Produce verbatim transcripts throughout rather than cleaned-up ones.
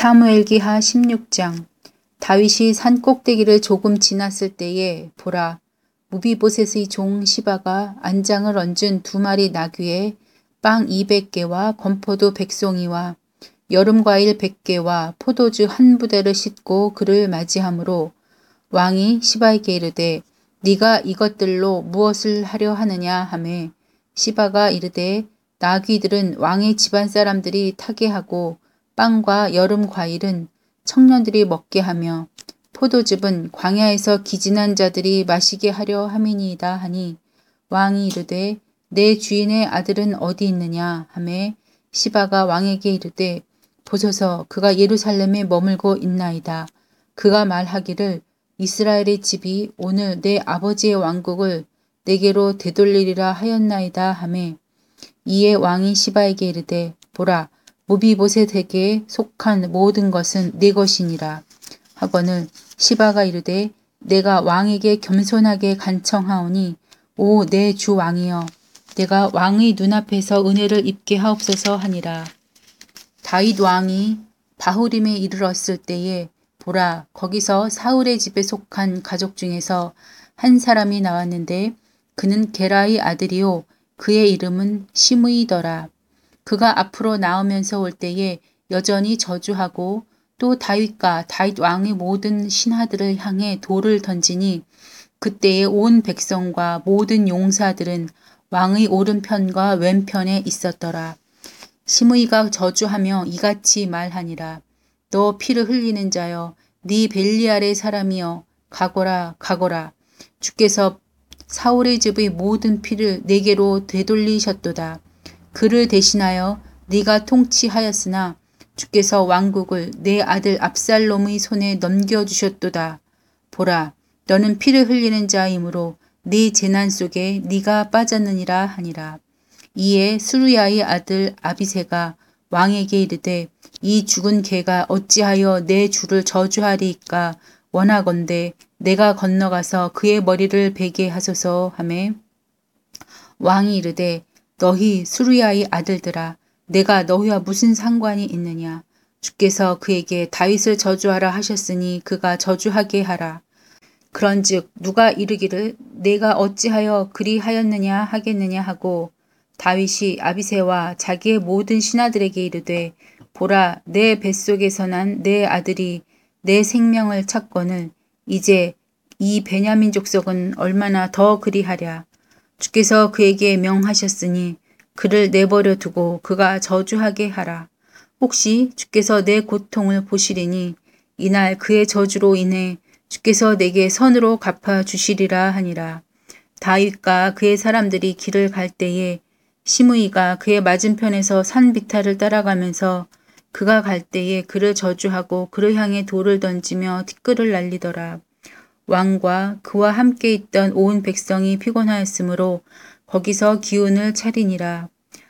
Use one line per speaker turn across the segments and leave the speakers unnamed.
사무엘기하 십육 장. 다윗이 산 꼭대기를 조금 지났을 때에 보라, 무비보셋의 종 시바가 안장을 얹은 두 마리 나귀에 빵 이백 개와 건포도 백 송이와 여름과일 백 개와 포도주 한 부대를 싣고 그를 맞이하므로 왕이 시바에게 이르되 네가 이것들로 무엇을 하려 하느냐 하매 시바가 이르되 나귀들은 왕의 집안 사람들이 타게 하고 빵과 여름 과일은 청년들이 먹게 하며 포도즙은 광야에서 기진한 자들이 마시게 하려 함이니이다 하니 왕이 이르되 내 주인의 아들은 어디 있느냐 하매 시바가 왕에게 이르되 보소서 그가 예루살렘에 머물고 있나이다. 그가 말하기를 이스라엘의 집이 오늘 내 아버지의 왕국을 내게로 되돌리리라 하였나이다 하매 이에 왕이 시바에게 이르되 보라 무비보셋에게 속한 모든 것은 네 것이니라 하거늘 시바가 이르되 내가 왕에게 겸손하게 간청하오니 오 내 주 왕이여 내가 왕의 눈앞에서 은혜를 입게 하옵소서 하니라. 다윗 왕이 바후림에 이르렀을 때에 보라 거기서 사울의 집에 속한 가족 중에서 한 사람이 나왔는데 그는 게라의 아들이요 그의 이름은 시므이더라. 그가 앞으로 나오면서 올 때에 여전히 저주하고 또 다윗과 다윗 왕의 모든 신하들을 향해 돌을 던지니 그때에 온 백성과 모든 용사들은 왕의 오른편과 왼편에 있었더라. 시므이가 저주하며 이같이 말하니라. 너 피를 흘리는 자여 네 벨리알의 사람이여 가거라 가거라. 주께서 사울의 집의 모든 피를 내게로 되돌리셨도다. 그를 대신하여 네가 통치하였으나 주께서 왕국을 내 아들 압살롬의 손에 넘겨주셨도다. 보라 너는 피를 흘리는 자이므로 네 재난 속에 네가 빠졌느니라 하니라. 이에 스루야의 아들 아비새가 왕에게 이르되 이 죽은 개가 어찌하여 내 주를 저주하리이까 원하건대 내가 건너가서 그의 머리를 베게 하소서 하매 왕이 이르되 너희 스루야의 아들들아 내가 너희와 무슨 상관이 있느냐. 주께서 그에게 다윗을 저주하라 하셨으니 그가 저주하게 하라. 그런즉 누가 이르기를 내가 어찌하여 그리하였느냐 하겠느냐 하고 다윗이 아비새와 자기의 모든 신하들에게 이르되 보라 내 뱃속에서 난 내 아들이 내 생명을 찾거늘 이제 이 베냐민 족속은 얼마나 더 그리하랴. 주께서 그에게 명하셨으니 그를 내버려 두고 그가 저주하게 하라. 혹시 주께서 내 고통을 보시리니 이날 그의 저주로 인해 주께서 내게 선으로 갚아 주시리라 하니라. 다윗과 그의 사람들이 길을 갈 때에 시므이가 그의 맞은편에서 산 비탈을 따라가면서 그가 갈 때에 그를 저주하고 그를 향해 돌을 던지며 티끌을 날리더라. 왕과 그와 함께 있던 온 백성이 피곤하였으므로 거기서 기운을 차리니라.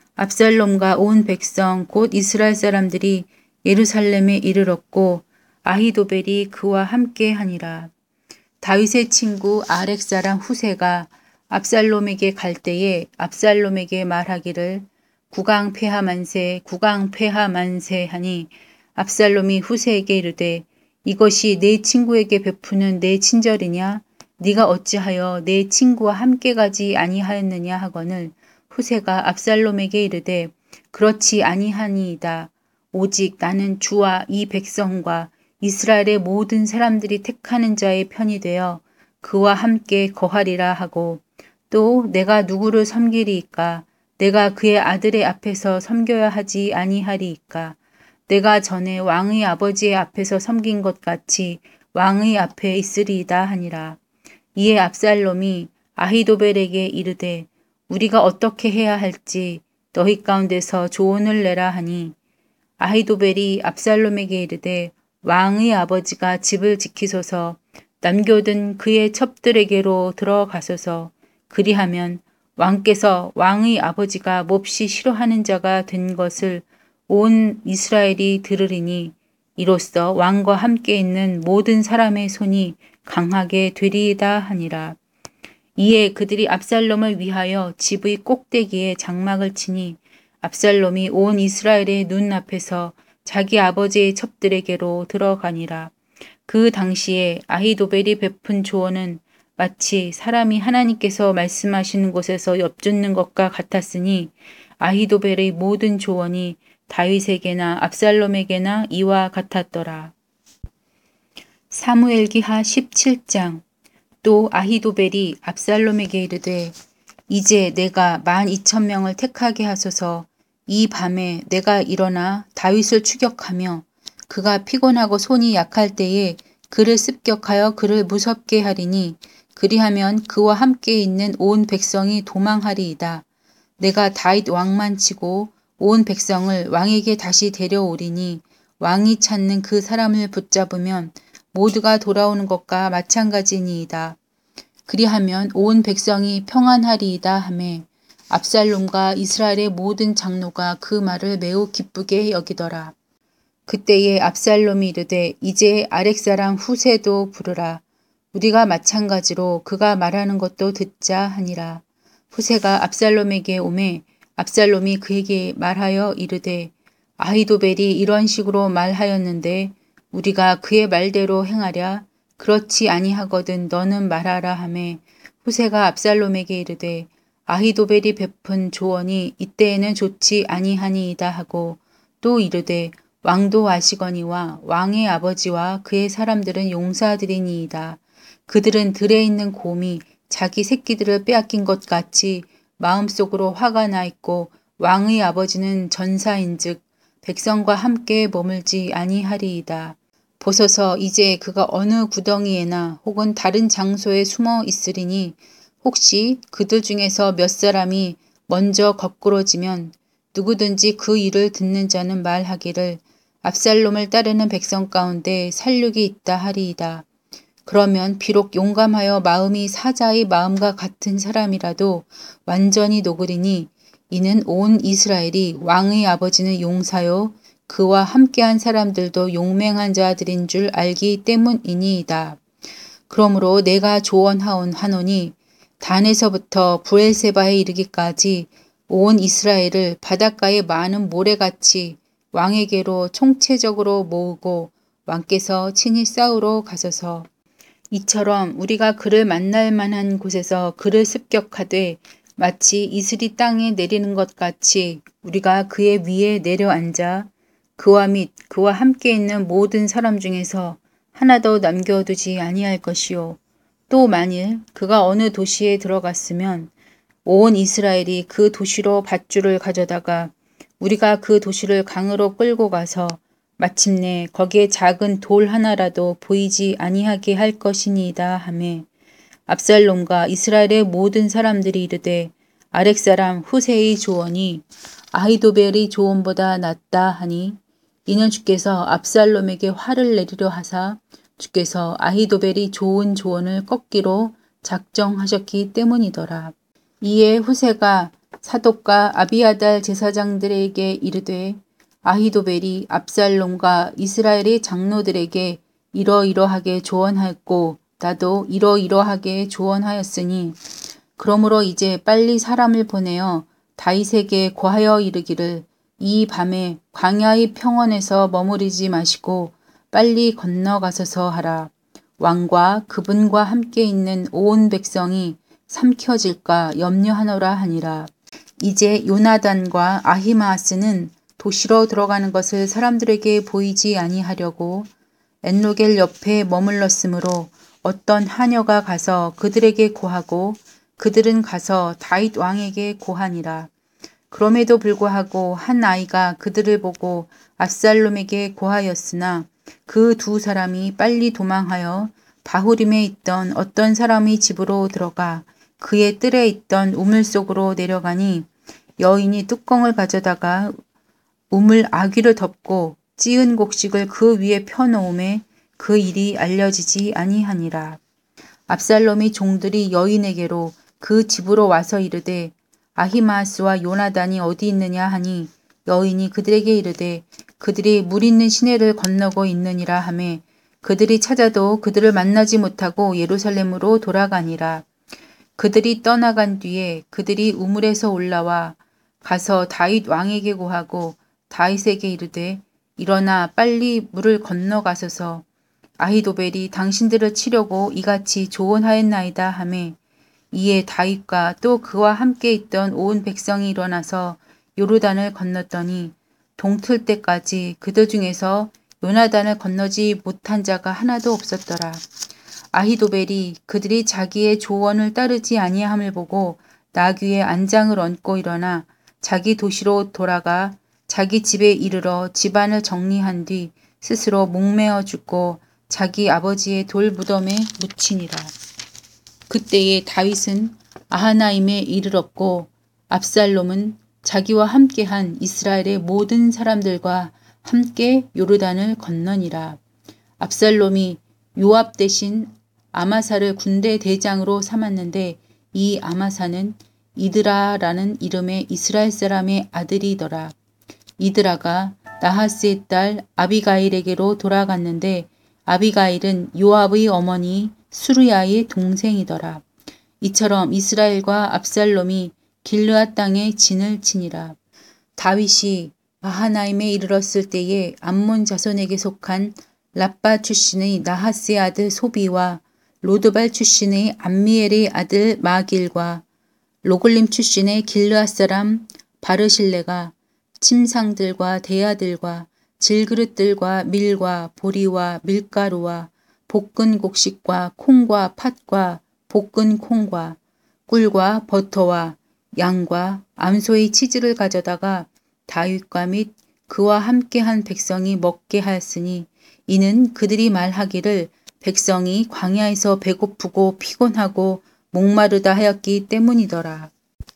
압살롬과 온 백성 곧 이스라엘 사람들이 예루살렘에 이르렀고 아히도벨이 그와 함께 하니라. 다윗의 친구 아렉 사람 후세가 압살롬에게 갈 때에 압살롬에게 말하기를 국왕폐하 만세 국왕폐하 만세 하니 압살롬이 후세에게 이르되 이것이 내 친구에게 베푸는 내 친절이냐? 네가 어찌하여 내 친구와 함께 가지 아니하였느냐 하거늘 후세가 압살롬에게 이르되 그렇지 아니하니이다. 오직 나는 주와 이 백성과 이스라엘의 모든 사람들이 택하는 자의 편이 되어 그와 함께 거하리라 하고 또 내가 누구를 섬기리이까? 내가 그의 아들의 앞에서 섬겨야 하지 아니하리이까? 내가 전에 왕의 아버지의 앞에서 섬긴 것 같이 왕의 앞에 있으리이다 하니라. 이에 압살롬이 아히도벨에게 이르되 우리가 어떻게 해야 할지 너희 가운데서 조언을 내라 하니 아히도벨이 압살롬에게 이르되 왕의 아버지가 집을 지키소서 남겨둔 그의 첩들에게로 들어가소서 그리하면 왕께서 왕의 아버지가 몹시 싫어하는 자가 된 것을 온 이스라엘이 들으리니 이로써 왕과 함께 있는 모든 사람의 손이 강하게 되리이다 하니라. 이에 그들이 압살롬을 위하여 집의 꼭대기에 장막을 치니 압살롬이 온 이스라엘의 눈앞에서 자기 아버지의 첩들에게로 들어가니라. 그 당시에 아히도벨이 베푼 조언은 마치 사람이 하나님께서 말씀하시는 곳에서 엿듣는 것과 같았으니 아히도벨의 모든 조언이 다윗에게나 압살롬에게나 이와 같았더라. 사무엘기하 십칠 장. 또 아히도벨이 압살롬에게 이르되 이제 내가 만 이천 명을 택하게 하소서. 이 밤에 내가 일어나 다윗을 추격하며 그가 피곤하고 손이 약할 때에 그를 습격하여 그를 무섭게 하리니 그리하면 그와 함께 있는 온 백성이 도망하리이다. 내가 다윗 왕만 치고 온 백성을 왕에게 다시 데려오리니 왕이 찾는 그 사람을 붙잡으면 모두가 돌아오는 것과 마찬가지니이다. 그리하면 온 백성이 평안하리이다 하매 압살롬과 이스라엘의 모든 장로가 그 말을 매우 기쁘게 여기더라. 그때에 압살롬이 이르되 이제 아렉 사람 후세도 부르라. 우리가 마찬가지로 그가 말하는 것도 듣자 하니라. 후세가 압살롬에게 오매 압살롬이 그에게 말하여 이르되 아히도벨이 이런 식으로 말하였는데 우리가 그의 말대로 행하랴. 그렇지 아니하거든 너는 말하라 하매 후세가 압살롬에게 이르되 아히도벨이 베푼 조언이 이때에는 좋지 아니하니이다 하고 또 이르되 왕도 아시거니와 왕의 아버지와 그의 사람들은 용사들이니이다. 그들은 들에 있는 곰이 자기 새끼들을 빼앗긴 것 같이 마음속으로 화가 나 있고 왕의 아버지는 전사인즉 백성과 함께 머물지 아니하리이다. 보소서 이제 그가 어느 구덩이에나 혹은 다른 장소에 숨어 있으리니 혹시 그들 중에서 몇 사람이 먼저 거꾸러지면 누구든지 그 일을 듣는 자는 말하기를 압살롬을 따르는 백성 가운데 살육이 있다 하리이다. 그러면 비록 용감하여 마음이 사자의 마음과 같은 사람이라도 완전히 녹으리니 이는 온 이스라엘이 왕의 아버지는 용사요 그와 함께한 사람들도 용맹한 자들인 줄 알기 때문이니이다. 그러므로 내가 조언하온 하노니 단에서부터 브엘세바에 이르기까지 온 이스라엘을 바닷가의 많은 모래같이 왕에게로 총체적으로 모으고 왕께서 친히 싸우러 가소서. 이처럼 우리가 그를 만날 만한 곳에서 그를 습격하되 마치 이슬이 땅에 내리는 것 같이 우리가 그의 위에 내려앉아 그와 및 그와 함께 있는 모든 사람 중에서 하나도 남겨두지 아니할 것이요. 또 만일 그가 어느 도시에 들어갔으면 온 이스라엘이 그 도시로 밧줄을 가져다가 우리가 그 도시를 강으로 끌고 가서 마침내 거기에 작은 돌 하나라도 보이지 아니하게 할 것이니이다 하매 압살롬과 이스라엘의 모든 사람들이 이르되 아렉 사람 후세의 조언이 아히도벨의 조언보다 낫다 하니 이는 주께서 압살롬에게 화를 내리려 하사 주께서 아히도벨이 좋은 조언을 꺾기로 작정하셨기 때문이더라. 이에 후세가 사독과 아비아달 제사장들에게 이르되 아히도벨이 압살롬과 이스라엘의 장로들에게 이러이러하게 조언하였고 나도 이러이러하게 조언하였으니 그러므로 이제 빨리 사람을 보내어 다윗에게 고하여 이르기를 이 밤에 광야의 평원에서 머무르지 마시고 빨리 건너가소서 하라. 왕과 그분과 함께 있는 온 백성이 삼켜질까 염려하노라 하니라. 이제 요나단과 아히마아스는 도시로 들어가는 것을 사람들에게 보이지 아니하려고 엔로겔 옆에 머물렀으므로 어떤 하녀가 가서 그들에게 고하고 그들은 가서 다윗 왕에게 고하니라. 그럼에도 불구하고 한 아이가 그들을 보고 압살롬에게 고하였으나 그 두 사람이 빨리 도망하여 바후림에 있던 어떤 사람의 집으로 들어가 그의 뜰에 있던 우물 속으로 내려가니 여인이 뚜껑을 가져다가 우물 아귀를 덮고 찌은 곡식을 그 위에 펴놓음에 그 일이 알려지지 아니하니라. 압살롬의 종들이 여인에게로 그 집으로 와서 이르되 아히마아스와 요나단이 어디 있느냐 하니 여인이 그들에게 이르되 그들이 물 있는 시내를 건너고 있느니라 하매 그들이 찾아도 그들을 만나지 못하고 예루살렘으로 돌아가니라. 그들이 떠나간 뒤에 그들이 우물에서 올라와 가서 다윗 왕에게 고하고 다윗에게 이르되 일어나 빨리 물을 건너가소서. 아히도벨이 당신들을 치려고 이같이 조언하였나이다 하매 이에 다윗과 또 그와 함께 있던 온 백성이 일어나서 요르단을 건넜더니 동틀 때까지 그들 중에서 요나단을 건너지 못한 자가 하나도 없었더라. 아히도벨이 그들이 자기의 조언을 따르지 아니함을 보고 나귀에 안장을 얹고 일어나 자기 도시로 돌아가 자기 집에 이르러 집안을 정리한 뒤 스스로 목매어 죽고 자기 아버지의 돌 무덤에 묻히니라. 그때에 다윗은 아하나임에 이르렀고 압살롬은 자기와 함께한 이스라엘의 모든 사람들과 함께 요르단을 건너니라. 압살롬이 요압 대신 아마사를 군대 대장으로 삼았는데 이 아마사는 이드라라는 이름의 이스라엘 사람의 아들이더라. 이드라가 나하스의 딸 아비가일에게로 돌아갔는데 아비가일은 요압의 어머니 수르야의 동생이더라. 이처럼 이스라엘과 압살롬이 길르앗 땅에 진을 치니라. 다윗이 마하나임에 이르렀을 때에 암몬 자손에게 속한 랍바 출신의 나하스의 아들 소비와 로드발 출신의 암미엘의 아들 마길과 로글림 출신의 길르앗 사람 바르실레가 침상들과 대야들과 질그릇들과 밀과 보리와 밀가루와 볶은 곡식과 콩과 팥과 볶은 콩과 꿀과 버터와 양과 암소의 치즈를 가져다가 다윗과 및 그와 함께한 백성이 먹게 하였으니 이는 그들이 말하기를 백성이 광야에서 배고프고 피곤하고 목마르다 하였기 때문이더라.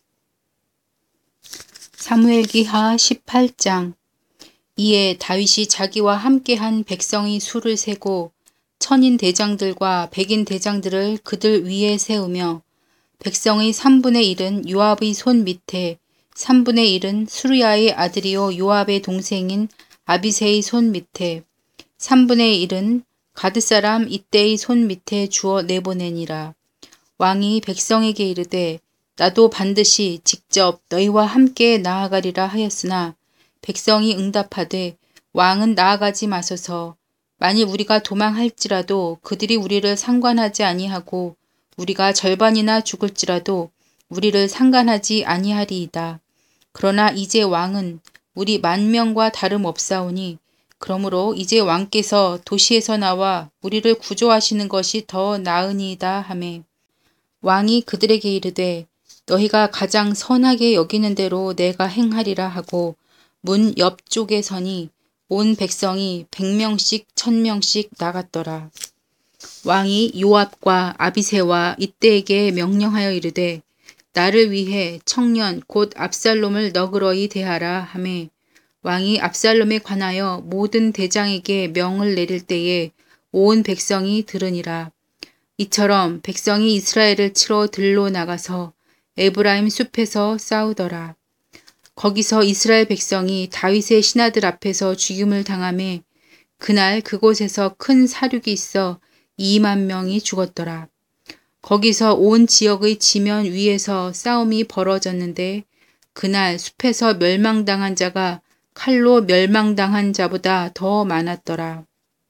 사무엘기하 십팔 장. 이에 다윗이 자기와 함께한 백성의 수를 세고 천인 대장들과 백인 대장들을 그들 위에 세우며 백성의 삼분의 일은 요압의 손 밑에 삼분의 일은 수르야의 아들이요 요압의 동생인 아비새의 손 밑에 삼분의 일은 가드사람 이때의 손 밑에 주어 내보내니라. 왕이 백성에게 이르되 나도 반드시 직접 너희와 함께 나아가리라 하였으나 백성이 응답하되 왕은 나아가지 마소서. 만일 우리가 도망할지라도 그들이 우리를 상관하지 아니하고 우리가 절반이나 죽을지라도 우리를 상관하지 아니하리이다. 그러나 이제 왕은 우리 만 명과 다름없사오니 그러므로 이제 왕께서 도시에서 나와 우리를 구조하시는 것이 더 나으니이다 하매 왕이 그들에게 이르되 너희가 가장 선하게 여기는 대로 내가 행하리라 하고 문 옆쪽에 서니 온 백성이 백 명씩 천 명씩 나갔더라. 왕이 요압과 아비새와 이때에게 명령하여 이르되 나를 위해 청년 곧 압살롬을 너그러이 대하라 하매 왕이 압살롬에 관하여 모든 대장에게 명을 내릴 때에 온 백성이 들으니라. 이처럼 백성이 이스라엘을 치러 들로 나가서 에브라임 숲에서 싸우더라. 거기서 이스라엘 백성이 다윗의 신하들 앞에서 죽임을 당하매 그날 그곳에서 큰 사륙이 있어 이만 명이 죽었더라. 거기서 온 지역의 지면 위에서 싸움이 벌어졌는데 그날 숲에서 멸망당한 자가 칼로 멸망당한 자보다 더 많았더라.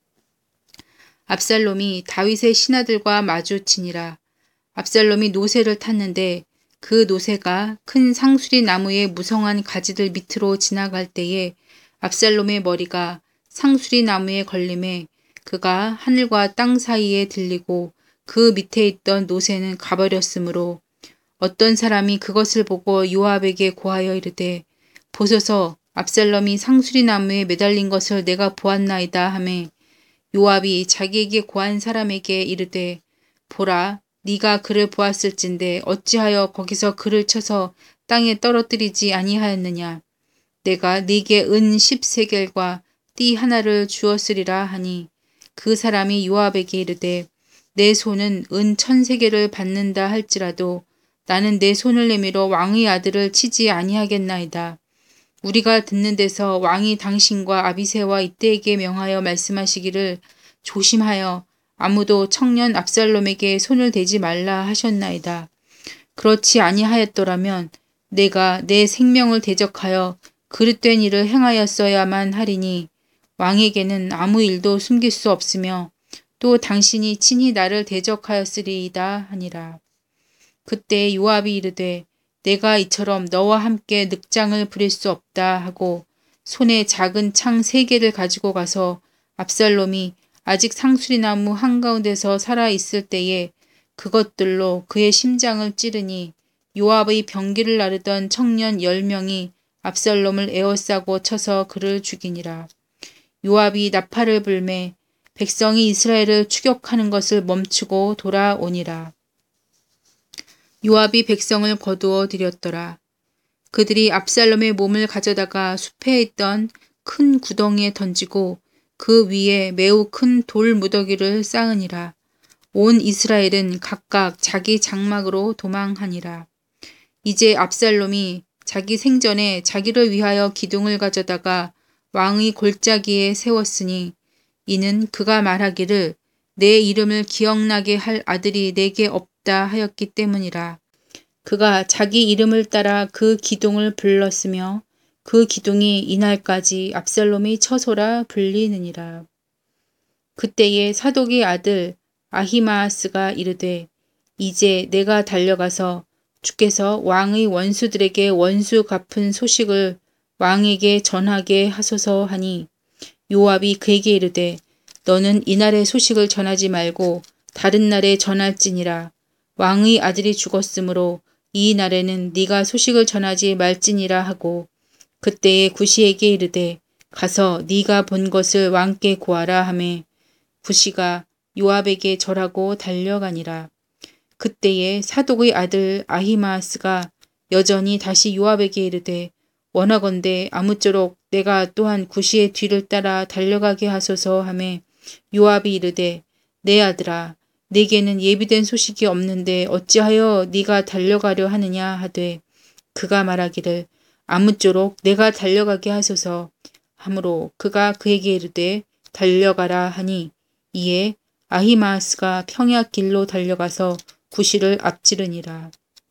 압살롬이 다윗의 신하들과 마주치니라. 압살롬이 노새를 탔는데 그 노새가 큰 상수리 나무의 무성한 가지들 밑으로 지나갈 때에 압살롬의 머리가 상수리 나무에 걸림에 그가 하늘과 땅 사이에 들리고 그 밑에 있던 노새는 가버렸으므로 어떤 사람이 그것을 보고 요압에게 고하여 이르되 보소서 압살롬이 상수리 나무에 매달린 것을 내가 보았나이다 하매 요압이 자기에게 고한 사람에게 이르되 보라 네가 그를 보았을진데 어찌하여 거기서 그를 쳐서 땅에 떨어뜨리지 아니하였느냐. 내가 네게 은 십세겔과 띠 하나를 주었으리라 하니 그 사람이 요압에게 이르되 내 손은 은 천세겔을 받는다 할지라도 나는 내 손을 내밀어 왕의 아들을 치지 아니하겠나이다. 우리가 듣는 데서 왕이 당신과 아비새와 이때에게 명하여 말씀하시기를 조심하여 아무도 청년 압살롬에게 손을 대지 말라 하셨나이다. 그렇지 아니하였더라면 내가 내 생명을 대적하여 그릇된 일을 행하였어야만 하리니 왕에게는 아무 일도 숨길 수 없으며 또 당신이 친히 나를 대적하였으리이다 하니라. 그때 요압이 이르되 내가 이처럼 너와 함께 늑장을 부릴 수 없다 하고 손에 작은 창 세 개를 가지고 가서 압살롬이 아직 상수리나무 한가운데서 살아있을 때에 그것들로 그의 심장을 찌르니 요압의 병기를 나르던 청년 열 명이 압살롬을 에워싸고 쳐서 그를 죽이니라. 요압이 나팔을 불매 백성이 이스라엘을 추격하는 것을 멈추고 돌아오니라. 요압이 백성을 거두어 들였더라. 그들이 압살롬의 몸을 가져다가 숲에 있던 큰 구덩이에 던지고 그 위에 매우 큰 돌 무더기를 쌓으니라. 온 이스라엘은 각각 자기 장막으로 도망하니라. 이제 압살롬이 자기 생전에 자기를 위하여 기둥을 가져다가 왕의 골짜기에 세웠으니 이는 그가 말하기를 내 이름을 기억나게 할 아들이 내게 없다 하였기 때문이라. 그가 자기 이름을 따라 그 기둥을 불렀으며 그 기둥이 이날까지 압살롬의 처소라 불리느니라. 그때에 사독의 아들 아히마아스가 이르되 이제 내가 달려가서 주께서 왕의 원수들에게 원수 갚은 소식을 왕에게 전하게 하소서 하니 요압이 그에게 이르되 너는 이날의 소식을 전하지 말고 다른 날에 전할지니라. 왕의 아들이 죽었으므로 이 날에는 네가 소식을 전하지 말지니라 하고 그때에 구시에게 이르되 가서 네가 본 것을 왕께 고하라 하매 구시가 요압에게 절하고 달려가니라. 그때에 사독의 아들 아히마아스가 여전히 다시 요압에게 이르되 원하건대 아무쪼록 내가 또한 구시의 뒤를 따라 달려가게 하소서 하매 요압이 이르되 내 아들아 내게는 예비된 소식이 없는데 어찌하여 네가 달려가려 하느냐 하되 그가 말하기를 아무쪼록 내가 달려가게 하소서 하므로 그가 그에게 이르되 달려가라 하니 이에 아히마아스가 평야길로 달려가서 구시를 앞지르니라.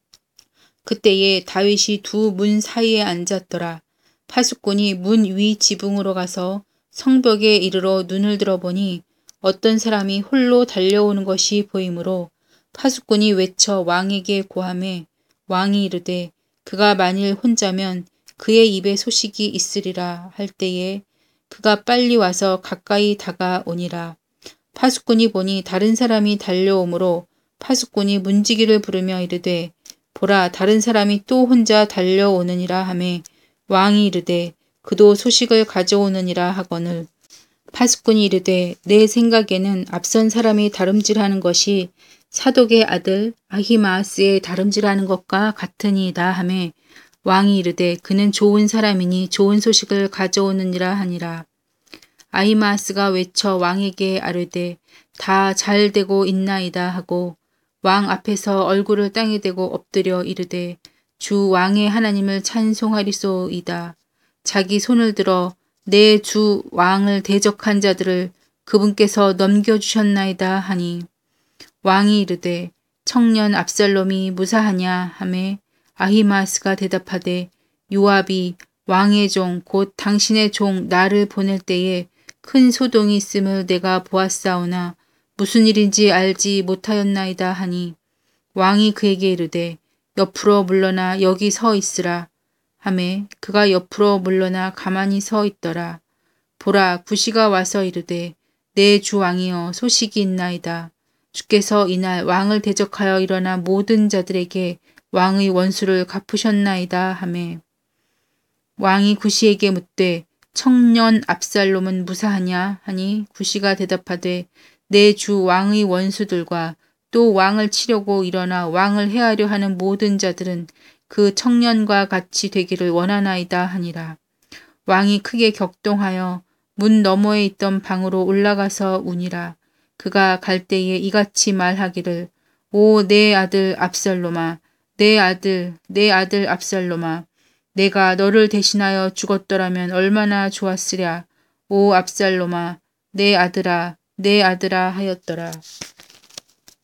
그때에 다윗이 두 문 사이에 앉았더라. 파수꾼이 문 위 지붕으로 가서 성벽에 이르러 눈을 들어보니 어떤 사람이 홀로 달려오는 것이 보이므로 파수꾼이 외쳐 왕에게 고하매 왕이 이르되 그가 만일 혼자면 그의 입에 소식이 있으리라 할 때에 그가 빨리 와서 가까이 다가오니라. 파수꾼이 보니 다른 사람이 달려오므로 파수꾼이 문지기를 부르며 이르되 보라 다른 사람이 또 혼자 달려오느니라 하매 왕이 이르되 그도 소식을 가져오느니라 하거늘 파수꾼이 이르되 내 생각에는 앞선 사람이 다름질하는 것이 사독의 아들 아히마아스의 다름질하는 것과 같으니이다 하매 왕이 이르되 그는 좋은 사람이니 좋은 소식을 가져오느니라 하니라. 아히마아스가 외쳐 왕에게 아뢰되 다 잘 되고 있나이다 하고 왕 앞에서 얼굴을 땅에 대고 엎드려 이르되 주 왕의 하나님을 찬송하리소이다. 자기 손을 들어 내 주 왕을 대적한 자들을 그분께서 넘겨주셨나이다 하니 왕이 이르되 청년 압살롬이 무사하냐 하매 아히마아스가 대답하되 요압이 왕의 종 곧 당신의 종 나를 보낼 때에 큰 소동이 있음을 내가 보았사오나 무슨 일인지 알지 못하였나이다 하니 왕이 그에게 이르되 옆으로 물러나 여기 서 있으라 하매 그가 옆으로 물러나 가만히 서 있더라. 보라 구시가 와서 이르되 내 주 왕이여 소식이 있나이다. 주께서 이날 왕을 대적하여 일어난 모든 자들에게 왕의 원수를 갚으셨나이다 하매 왕이 구시에게 묻되 청년 압살롬은 무사하냐 하니 구시가 대답하되 내 주 왕의 원수들과 또 왕을 치려고 일어나 왕을 해하려 하는 모든 자들은 그 청년과 같이 되기를 원하나이다 하니라. 왕이 크게 격동하여 문 너머에 있던 방으로 올라가서 우니라. 그가 갈 때에 이같이 말하기를 오 내 아들 압살롬아 내 아들 내 아들 압살롬아 내가 너를 대신하여 죽었더라면 얼마나 좋았으랴. 오 압살롬아 내 아들아 내 아들아 하였더라.